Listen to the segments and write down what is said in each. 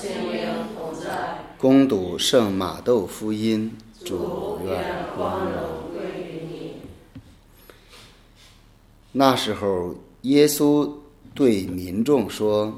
亲灵同在。 恭读圣马窦福音。 主愿光荣归于你。 那时候，耶稣对民众说：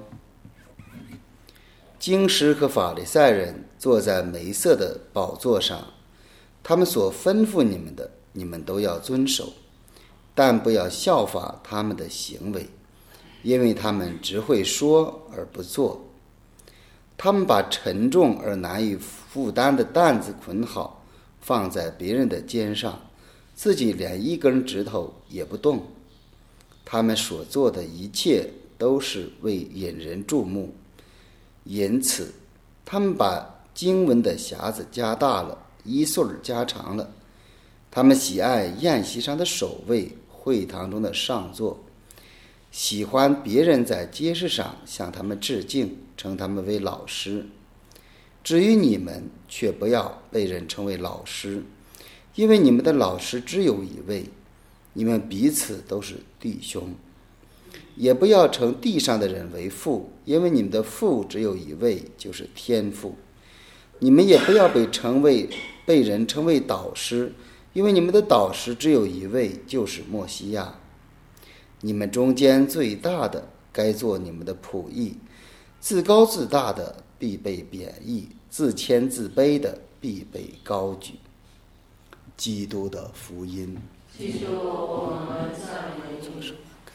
经师和法利赛人坐在梅瑟的宝座上，他们所吩咐你们的，你们都要遵守，但不要效法他们的行为，因为他们只会说而不做。他们把沉重而难以负担的担子捆好，放在别人的肩上，自己连一根指头也不动。他们所做的一切都是为引人注目，因此他们把经文的匣子加大了，衣穗加长了。他们喜爱宴席上的首位，会堂中的上座，喜欢别人在街市上向他们致敬，称他们为老师。至于你们，却不要被人称为老师，因为你们的老师只有一位，你们彼此都是弟兄。也不要称地上的人为父，因为你们的父只有一位，就是天父。你们也不要被人称为导师，因为你们的导师只有一位，就是默西亚。你们中间最大的该做你们的仆役，自高自大的必被贬义，自谦自卑的必被高举。基督的福音。 基督，我们赞美你。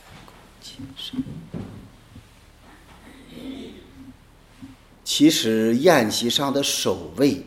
其实宴席上的守卫，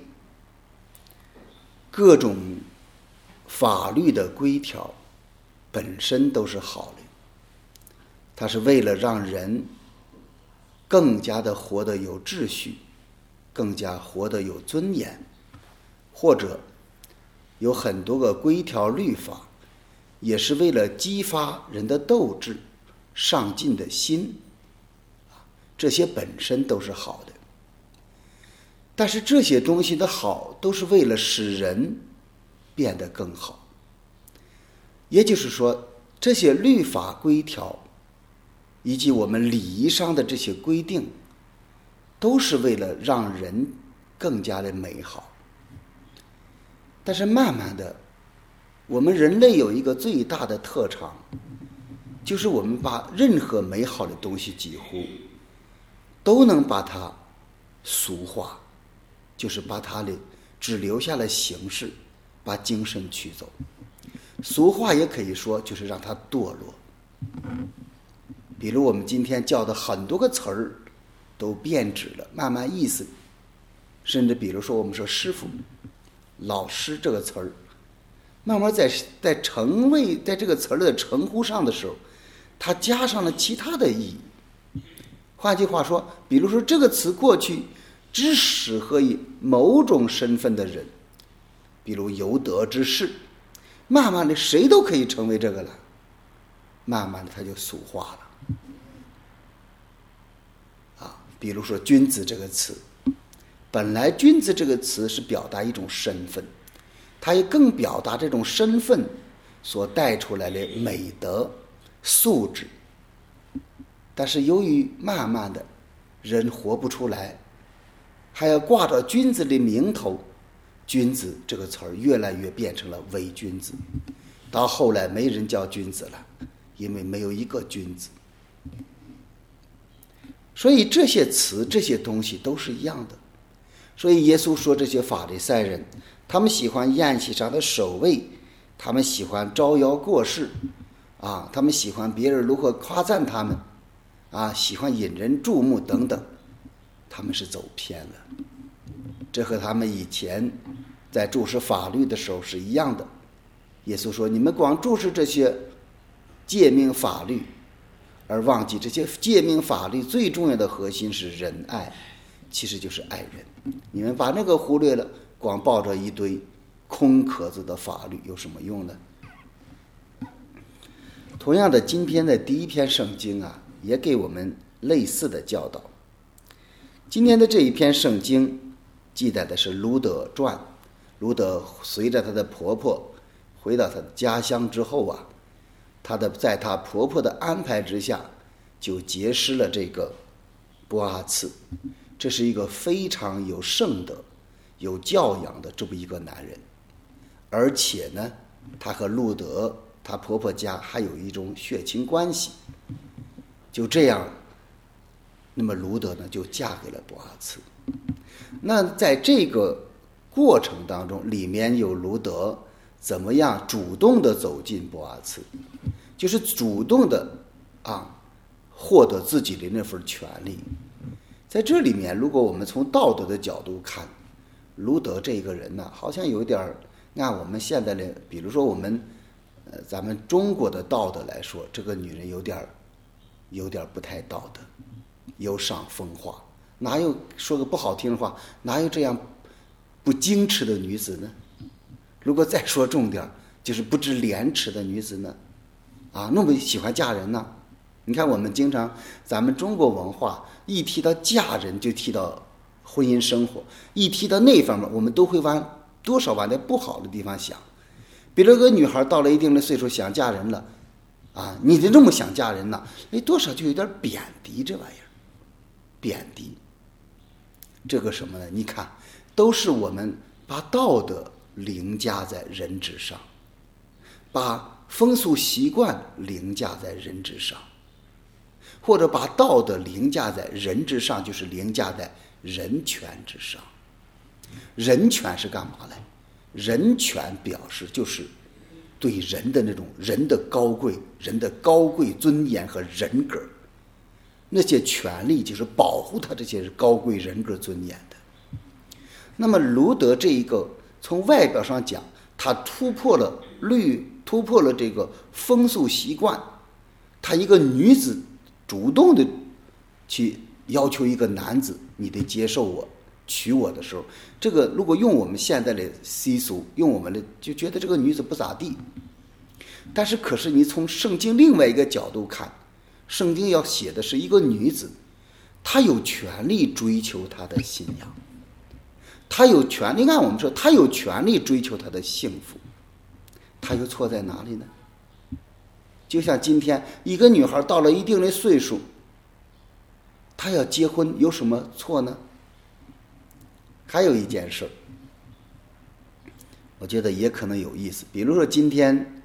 各种法律的规条本身都是好的，它是为了让人更加的活得有秩序，更加活得有尊严，或者有很多个规条律法，也是为了激发人的斗志、上进的心，这些本身都是好的。但是这些东西的好，都是为了使人变得更好。也就是说，这些律法规条以及我们礼仪上的这些规定，都是为了让人更加的美好。但是慢慢的，我们人类有一个最大的特长，就是我们把任何美好的东西几乎都能把它俗化，就是把它的只留下了形式，把精神取走。俗话也可以说就是让它堕落。比如我们今天教的很多个词儿都变质了，慢慢意思，甚至比如说我们说师傅、老师这个词儿，慢慢在这个词儿的称呼上的时候，它加上了其他的意义。换句话说，比如说这个词过去只适合于某种身份的人，比如有德之士，慢慢的谁都可以成为这个了，慢慢的它就俗化了。比如说君子这个词，本来君子这个词是表达一种身份，它也更表达这种身份所带出来的美德素质。但是由于慢慢的人活不出来，还要挂着君子的名头，君子这个词儿越来越变成了伪君子，到后来没人叫君子了，因为没有一个君子。所以这些词这些东西都是一样的。所以耶稣说这些法利赛人，他们喜欢宴席上的守卫，他们喜欢招摇过市他们喜欢别人如何夸赞他们喜欢引人注目等等，他们是走偏了。这和他们以前在注释法律的时候是一样的。耶稣说，你们光注释这些诫命法律，而忘记这些诫命法律最重要的核心是仁爱，其实就是爱人。你们把那个忽略了，光抱着一堆空壳子的法律有什么用呢？同样的，今天的第一篇圣经也给我们类似的教导。今天的这一篇圣经记载的是卢德传。卢德随着她的婆婆回到她的家乡之后在她婆婆的安排之下，就结识了这个波阿次。 这是一个非常有圣德、有教养的这么一个男人，而且呢，他和路德他婆婆家还有一种血亲关系。就这样，那么路德呢就嫁给了波阿斯。那在这个过程当中，里面有路德怎么样主动的走进波阿斯，就是主动的获得自己的那份权利。在这里面，如果我们从道德的角度看，路德这个人呢，好像有点按我们现在的，比如说我们咱们中国的道德来说，这个女人有点不太道德，有伤风化。哪有，说个不好听的话，哪有这样不矜持的女子呢？如果再说重点，就是不知廉耻的女子呢？那么喜欢嫁人呢？你看我们经常，咱们中国文化一提到嫁人就提到婚姻生活，一提到那方面，我们都会多少往那不好的地方想。比如个女孩到了一定的岁数想嫁人了，你就这么想嫁人呢？多少就有点贬低这玩意儿，贬低。这个什么呢？你看，都是我们把道德凌驾在人之上，把风俗习惯凌驾在人之上，或者把道德凌驾在人之上，就是凌驾在人权之上。人权是干嘛呢？人权表示就是对人的那种人的高贵尊严和人格，那些权利就是保护他这些高贵人格尊严的。那么路德这一个从外表上讲，他突破了这个风俗习惯，他一个女子主动的去要求一个男子，你得接受我，娶我的时候，这个如果用我们现在的习俗，用我们的就觉得这个女子不咋地。但是可是你从圣经另外一个角度看，圣经要写的是一个女子，她有权利追求她的信仰，她有权利，按我们说她有权利追求她的幸福，她又错在哪里呢？就像今天一个女孩到了一定的岁数，她要结婚有什么错呢？还有一件事，我觉得也可能有意思。比如说今天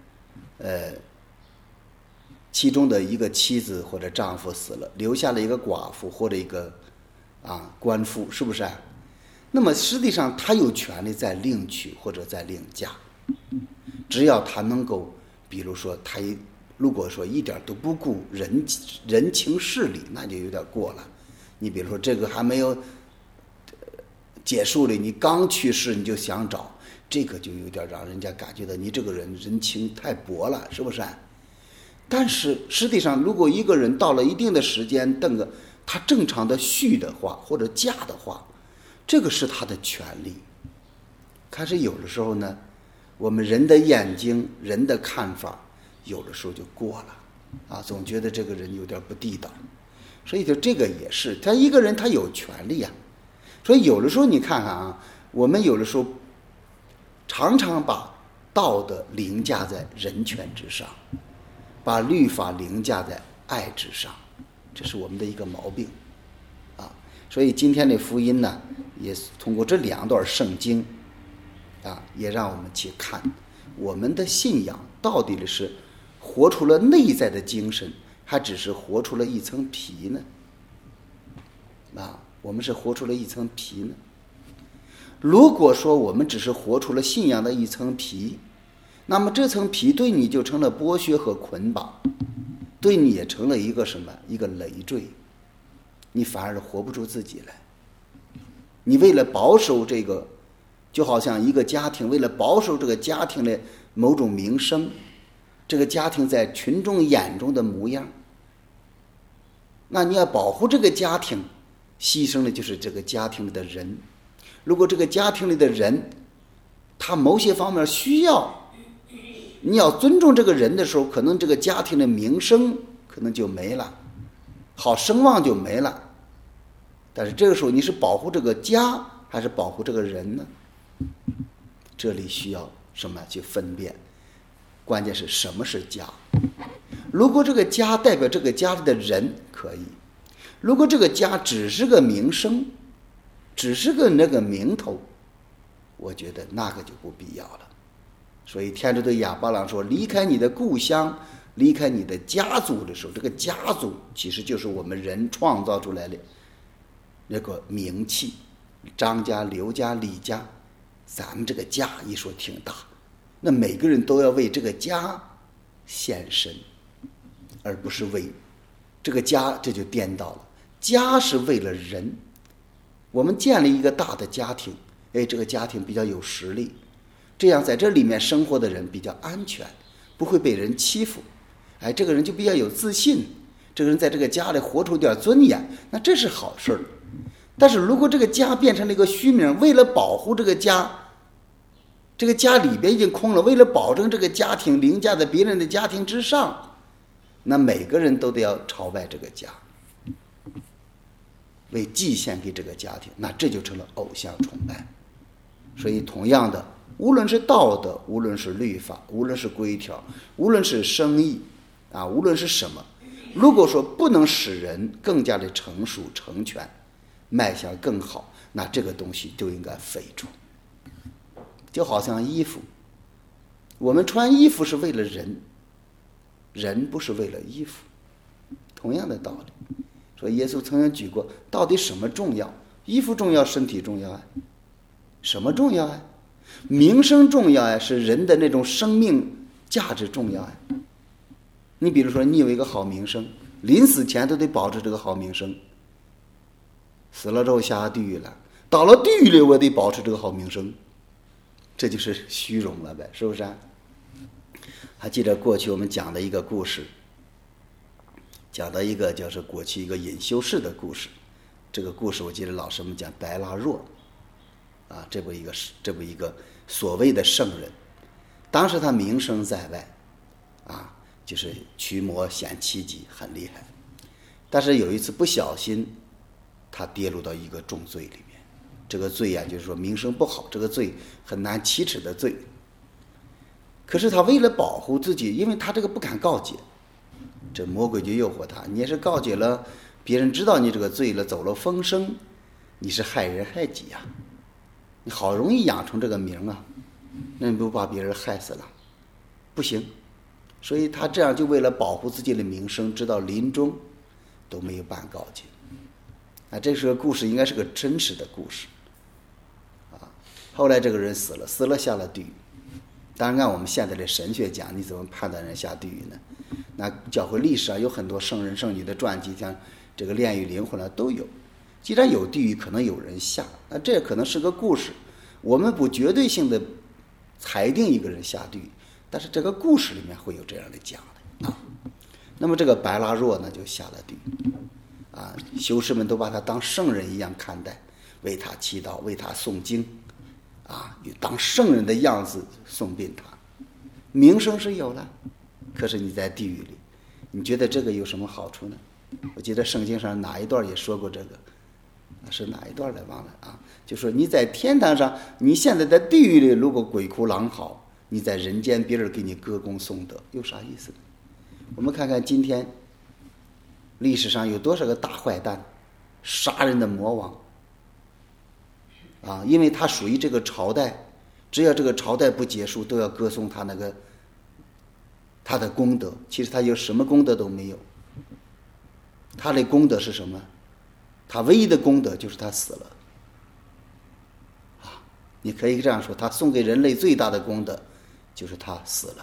其中的一个妻子或者丈夫死了，留下了一个寡妇或者一个官夫，是不是？那么实际上他有权利再另娶或者再另嫁，只要他能够，比如说他如果说一点都不顾人情世理，那就有点过了。你比如说这个还没有结束了，你刚去世你就想找，这个就有点让人家感觉到你这个人情太薄了，是不是？但是实际上如果一个人到了一定的时间，他正常的续的话或者嫁的话，这个是他的权利。可是有的时候呢，我们人的眼睛人的看法有的时候就过了总觉得这个人有点不地道。所以就这个也是，他一个人他有权利所以有的时候你看看我们有的时候常常把道德凌驾在人权之上，把律法凌驾在爱之上，这是我们的一个毛病所以今天的福音呢，也通过这两段圣经也让我们去看我们的信仰到底是活出了内在的精神，还只是活出了一层皮呢？我们是活出了一层皮呢？如果说我们只是活出了信仰的一层皮，那么这层皮对你就成了剥削和捆绑，对你也成了一个什么？一个累赘，你反而活不出自己来。你为了保守这个，就好像一个家庭为了保守这个家庭的某种名声，这个家庭在群众眼中的模样，那你要保护这个家庭，牺牲的就是这个家庭里的人。如果这个家庭里的人他某些方面需要，你要尊重这个人的时候，可能这个家庭的名声可能就没了，好声望就没了。但是这个时候你是保护这个家还是保护这个人呢？这里需要什么去分辨？关键是什么是家？如果这个家代表这个家里的人可以，如果这个家只是个名声， 只是个那个名头，我觉得那个就不必要了。所以天主对亚伯拉罕说，离开你的故乡，离开你的家族的时候，这个家族其实就是我们人创造出来的那个名气，张家、刘家、李家，咱们这个家一说挺大，那每个人都要为这个家献身，而不是为这个家，这就颠倒了。家是为了人，我们建立一个大的家庭，这个家庭比较有实力，这样在这里面生活的人比较安全，不会被人欺负，这个人就比较有自信，这个人在这个家里活出点尊严，那这是好事儿。但是如果这个家变成了一个虚名，为了保护这个家，这个家里边已经空了，为了保证这个家庭凌驾在别人的家庭之上，那每个人都得要朝拜这个家，为祭献给这个家庭，那这就成了偶像崇拜。所以同样的，无论是道德，无论是律法，无论是规条，无论是生意无论是什么，如果说不能使人更加的成熟成全，迈向更好，那这个东西就应该废除。就好像衣服，我们穿衣服是为了人，人不是为了衣服，同样的道理。所以耶稣曾经举过，到底什么重要？衣服重要，身体重要什么重要名声重要是人的那种生命价值重要你比如说，你有一个好名声，临死前都得保持这个好名声，死了之后下地狱了，到了地狱里我得保持这个好名声，这就是虚荣了呗，是不是还记得过去我们讲的一个故事，讲到一个就是过去一个隐修士的故事。这个故事我记得老师们讲白腊若这么一个所谓的圣人，当时他名声在外就是驱魔显奇迹很厉害，但是有一次不小心他跌入到一个重罪里面，这个罪就是说名声不好，这个罪很难启齿的罪。可是他为了保护自己，因为他这个不敢告解，这魔鬼就诱惑他，你要是告解了，别人知道你这个罪了，走了风声，你是害人害己你好容易养成这个名那你不把别人害死了？不行。所以他这样就为了保护自己的名声，直到临终都没有办告解这是个故事，应该是个真实的故事后来这个人死了下了地狱。当然按我们现在的神学讲，你怎么判断人下地狱呢？那教会历史上有很多圣人圣女的传记，像这个炼狱灵魂都有。既然有地狱，可能有人下，那这可能是个故事，我们不绝对性的裁定一个人下地狱，但是这个故事里面会有这样的讲的那么这个白腊若呢，就下了地狱修士们都把他当圣人一样看待，为他祈祷，为他诵经当圣人的样子送殡他，名声是有了，可是你在地狱里，你觉得这个有什么好处呢？我记得圣经上哪一段也说过这个是哪一段来忘了就说你在天堂上，你现在在地狱里如果鬼哭狼嚎，你在人间别人给你歌功颂德，有啥意思呢？我们看看今天历史上有多少个大坏蛋，杀人的魔王因为他属于这个朝代，只要这个朝代不结束，都要歌颂他他的功德。其实他有什么功德都没有，他的功德是什么？他唯一的功德就是他死了你可以这样说，他送给人类最大的功德就是他死了。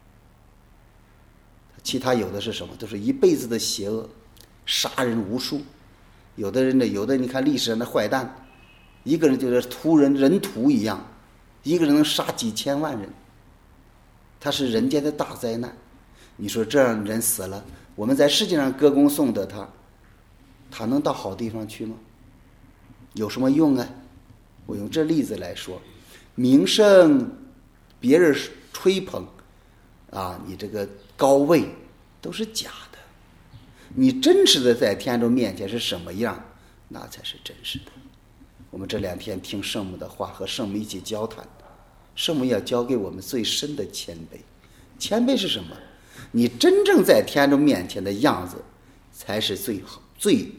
其他有的是什么？都是一辈子的邪恶，杀人无数。有的你看历史上的坏蛋，一个人就是人屠一样，一个人能杀几千万人，他是人间的大灾难。你说这样人死了，我们在世界上歌功颂德他能到好地方去吗？有什么用我用这例子来说，名声别人吹捧你这个高位都是假的，你真实的在天主面前是什么样，那才是真实的。我们这2天听圣母的话，和圣母一起交谈，圣母要教给我们最深的谦卑。谦卑是什么？你真正在天主面前的样子才是最好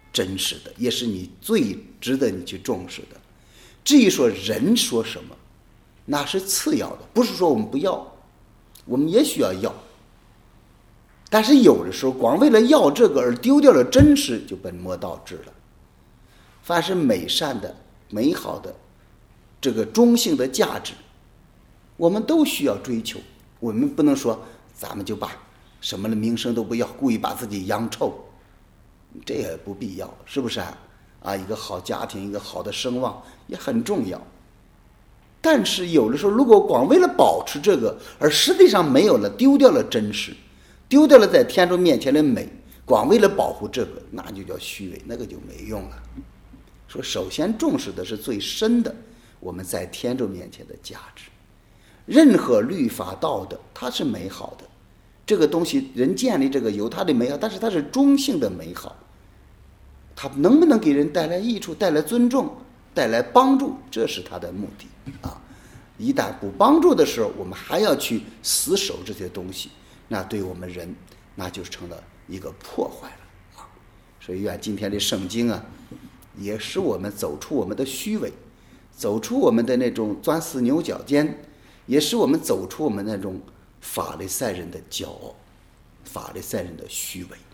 真实的，也是你最值得你去重视的。至于说人说什么，那是次要的，不是说我们不要，我们也需要要。但是有的时候光为了要这个而丢掉了真实，就本末倒置了。凡是美善的、美好的、这个中性的价值，我们都需要追求。我们不能说咱们就把什么的名声都不要，故意把自己养臭，这也不必要，是不是啊？一个好家庭，一个好的声望也很重要。但是有的时候，如果光为了保持这个，而实际上没有了，丢掉了真实，丢掉了在天主面前的美，光为了保护这个，那就叫虚伪，那个就没用了。说首先重视的是最深的，我们在天主面前的价值。任何律法道德，它是美好的，这个东西人建立这个有它的美好，但是它是中性的美好，它能不能给人带来益处、带来尊重、带来帮助，这是它的目的啊。一旦不帮助的时候，我们还要去死守这些东西，那对我们人那就成了一个破坏了啊。所以愿今天的圣经啊，也使我们走出我们的虚伪，走出我们的那种钻死牛角尖，也使我们走出我们那种法利赛人的骄傲，法利赛人的虚伪。